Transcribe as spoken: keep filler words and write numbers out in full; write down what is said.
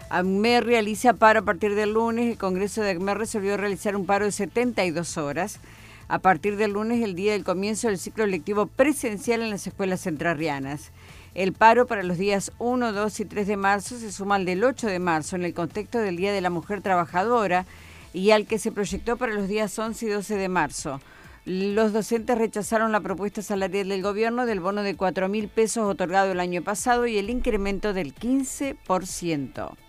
ACMER realiza paro a partir del lunes. El Congreso de ACMER resolvió realizar un paro de setenta y dos horas. A partir del lunes, el día del comienzo del ciclo lectivo presencial en las escuelas entrerrianas. El paro para los días uno, dos y tres de marzo se suma al del ocho de marzo en el contexto del Día de la Mujer Trabajadora y al que se proyectó para los días once y doce de marzo. Los docentes rechazaron la propuesta salarial del gobierno del bono de cuatro mil pesos otorgado el año pasado y el incremento del quince por ciento.